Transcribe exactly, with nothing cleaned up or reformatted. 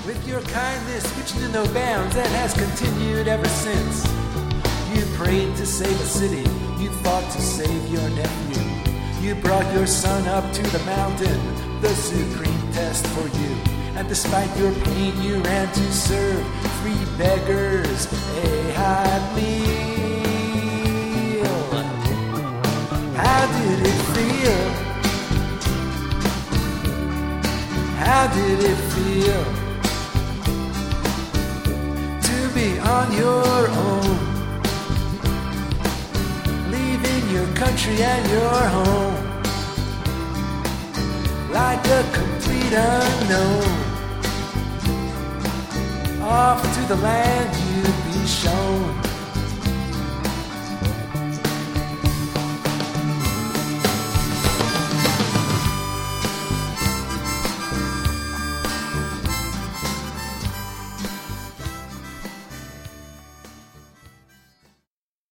With your kindness which knew no bounds, that has continued ever since. You prayed to save a city, you fought to save your nephew. You brought your son up to the mountain, the supreme test for you. And despite your pain, you ran to serve three beggars a hot meal. How did it feel? How did it feel to be on your own, leaving your country and your home, like a complete unknown, off to the land you'd be shown?